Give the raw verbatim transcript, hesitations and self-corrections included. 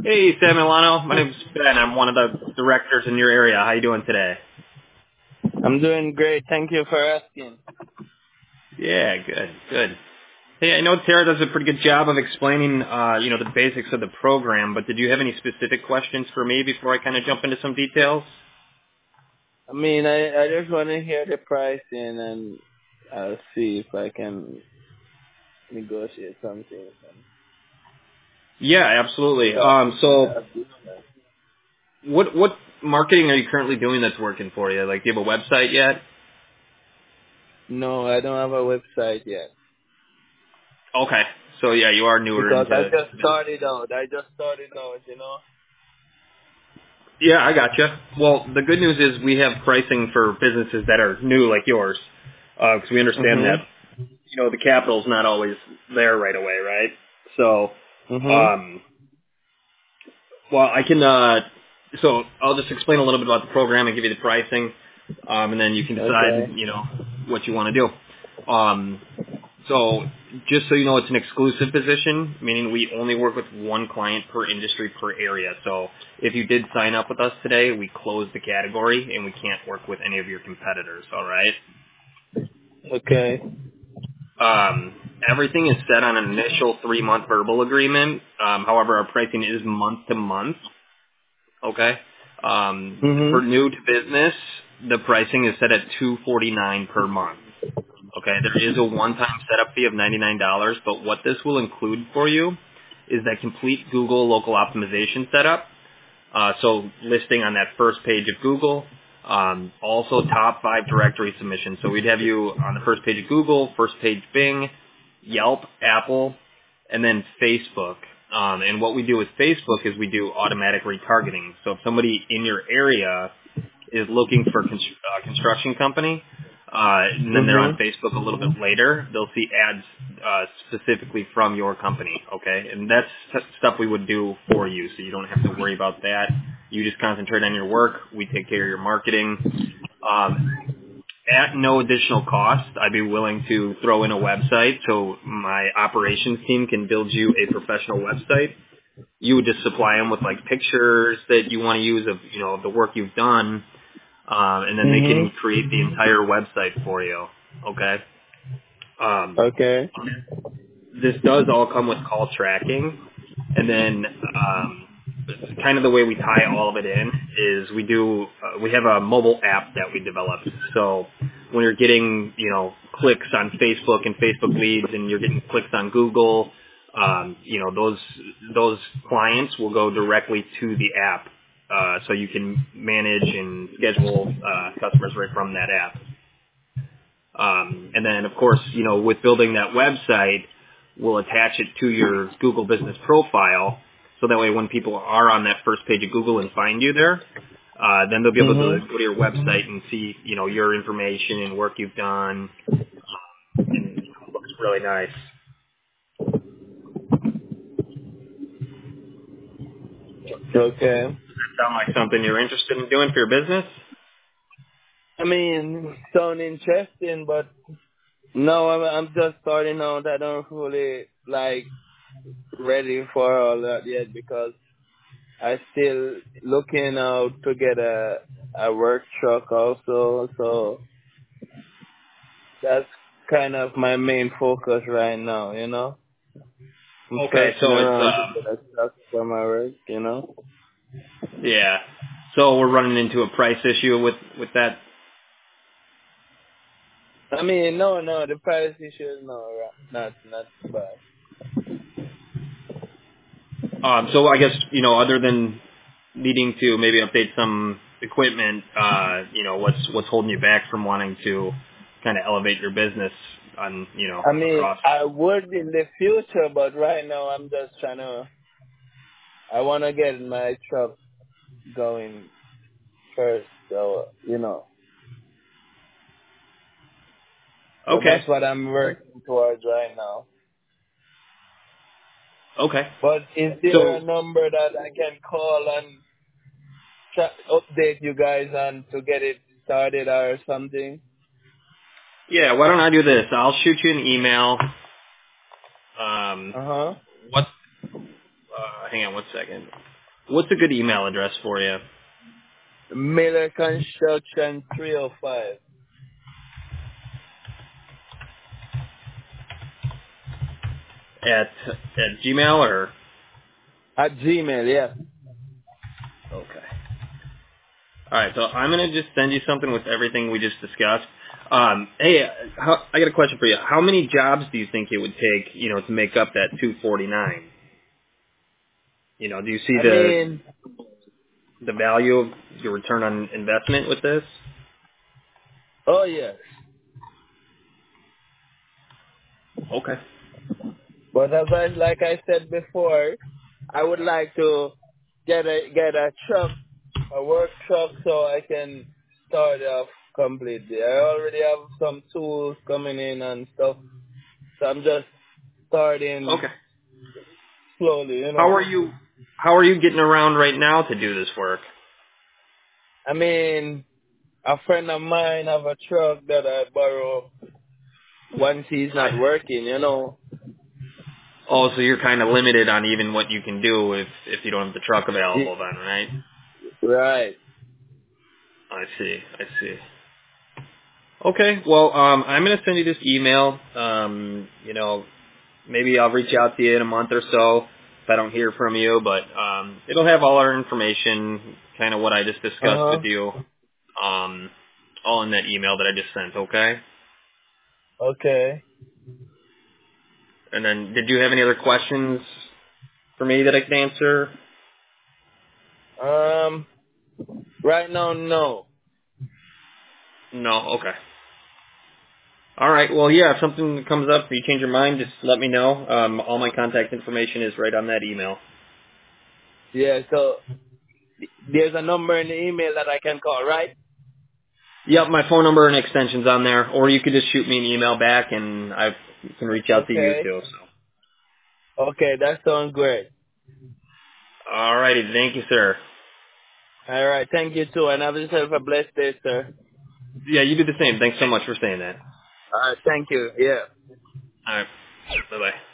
Hey, Sam Milano. My name's Ben. I'm one of the directors in your area. How you doing today? I'm doing great. Thank you for asking. Yeah, good, good. Hey, I know Tara does a pretty good job of explaining, uh, you know, the basics of the program, but did you have any specific questions for me before I kind of jump into some details? I mean, I, I just want to hear the pricing and I'll see if I can negotiate something. Yeah, absolutely. So, Um, so yeah. what what marketing are you currently doing that's working for you? Like, do you have a website yet? No, I don't have a website yet. Okay. So yeah, you are newer Because I into. just started out. I just started out, you know. Yeah, I gotcha. Well, the good news is we have pricing for businesses that are new like yours, because we understand that Mm-hmm. you know the capital's not always there right away, right? So, Mm-hmm. um, well, I can. Uh, so I'll just explain a little bit about the program and give you the pricing, um, and then you can decide, Okay. you know, what you want to do. Um, So just so you know, it's an exclusive position, meaning we only work with one client per industry per area. So if you did sign up with us today, we close the category and we can't work with any of your competitors, all right? Okay. Um, everything is set on an initial three-month verbal agreement. Um, however, our pricing is month-to-month, okay? Um, for Mm-hmm. new to business, the pricing is set at two forty-nine per month. Okay, there is a one-time setup fee of ninety-nine dollars, but what this will include for you is that complete Google local optimization setup. Uh, so listing on that first page of Google, um, also top five directory submissions. So we'd have you on the first page of Google, first page Bing, Yelp, Apple, and then Facebook. Um, and what we do with Facebook is we do automatic retargeting. So if somebody in your area is looking for a constr- uh, construction company, uh, and then they're on Mm-hmm. Facebook a little bit later, they'll see ads uh, specifically from your company, okay? And that's s- stuff we would do for you, so you don't have to worry about that. You just concentrate on your work. We take care of your marketing. Um, at no additional cost, I'd be willing to throw in a website so my operations team can build you a professional website. You would just supply them with like pictures that you want to use of, you know, the work you've done, um, and then they can Mm-hmm. create the entire website for you. Okay. Um, Okay. this does all come with call tracking, and then um, kind of the way we tie all of it in is we do uh, we have a mobile app that we developed. So when you're getting you know clicks on Facebook and Facebook leads, and you're getting clicks on Google, um, you know those those clients will go directly to the app. Uh, so you can manage and schedule uh, customers right from that app. Um, and then, of course, you know, with building that website, we'll attach it to your Google Business Profile, so that way when people are on that first page of Google and find you there, uh, then they'll be able to Mm-hmm. go to your website and see, you know, your information and work you've done, and you know, it looks really nice. Okay. Does that sound like something you're interested in doing for your business? I mean, sound interesting, but no, I'm, I'm just starting out. I don't really like ready for all that yet because I still looking out to get a a work truck also. So that's kind of my main focus right now. You know, I'm Okay, searching so it's, around to uh, get a truck for my work. You know, yeah. So we're running into a price issue with, with that. I mean, no, no, the price issue is no, not not bad. Um, so I guess, you know, other than needing to maybe update some equipment, uh, you know, what's what's holding you back from wanting to kind of elevate your business on, you know, I mean, across? I would in the future, but right now I'm just trying to. I want to get my truck going first, so you know. So Okay. that's what I'm working towards right now. Okay. But is there a So number that I can call and tra- update you guys on to get it started or something? yeah, why don't I do this? I'll shoot you an email. Um, Uh huh. what? Uh, hang on one second. What's a good email address for you? Miller Construction three oh five. At at Gmail or? At Gmail, yeah. Okay. All right, so I'm going to just send you something with everything we just discussed. Um, hey, how, I got a question for you. How many jobs do you think it would take, you know, to make up that two forty-nine? You know, do you see I the mean, the value of your return on investment with this? oh yes. Okay. But as I, like I said before, I would like to get a get a truck, a work truck, so I can start off completely. I already have some tools coming in and stuff, so I'm just starting Okay. slowly, you How know. are you? How are you getting around right now to do this work? I mean, a friend of mine have a truck that I borrow once he's I not working, you know. Oh, so you're kind of limited on even what you can do if if you don't have the truck Ye- available, then, right? Right. I see. I see. Okay. Well, um, I'm gonna send you this email. Um, you know, maybe I'll reach out to you in a month or so if I don't hear from you. But um, it'll have all our information, kind of what I just Uh discussed with huh. you, um, all in that email that I just sent. Okay. Okay. And then, did you have any other questions for me that I can answer? Um. Right now, no. No. Okay. All right. Well, yeah, if something comes up or you change your mind, just let me know. Um, all my contact information is right on that email. Yeah. So there's a number in the email that I can call, right? Yep, my phone number and extension's on there, or you could just shoot me an email back, and I can reach out to you Okay. too. So, Okay, that sounds great. all righty. Thank you, sir. All right. Thank you too, and have yourself a blessed day, sir. Yeah, you do the same. Thanks so much for saying that. All right. Thank you. Yeah. All right. Bye bye.